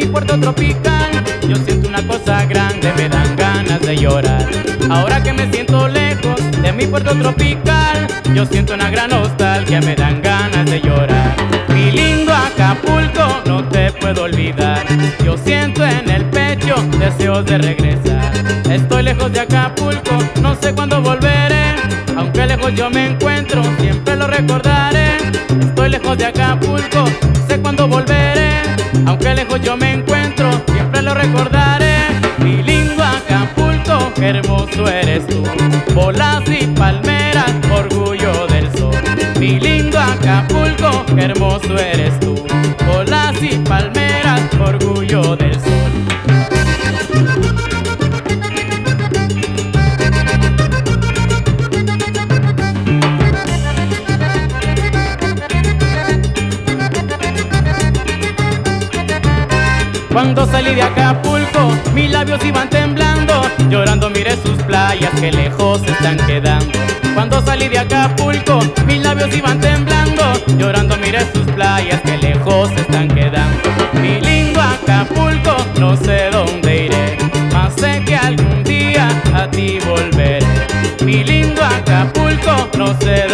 mi puerto tropical. Yo siento una cosa grande, me dan ganas de llorar. Ahora que me siento lejos de mi puerto tropical, yo siento una gran nostalgia, me dan ganas de llorar. Mi lindo Acapulco, no te puedo olvidar. Yo siento en el pecho deseos de regresar. Estoy lejos de Acapulco, no sé cuándo volveré. Aunque lejos yo me encuentro, siempre lo recordaré. Estoy lejos de Acapulco, no sé cuándo volveré. Aunque lejos yo me encuentro, siempre lo recordaré. Mi lindo Acapulco, qué hermoso eres tú. Bolas y palmeras, orgullo del sol. Mi lindo Acapulco, qué hermoso eres tú. Bolas y palmeras, orgullo del sol. Cuando salí de Acapulco, mis labios iban temblando. Llorando miré sus playas que lejos se están quedando. Cuando salí de Acapulco, mis labios iban temblando. Llorando miré sus playas que lejos se están quedando. Mi lindo Acapulco, no sé dónde iré, mas sé que algún día a ti volveré. Mi lindo Acapulco, no sé dónde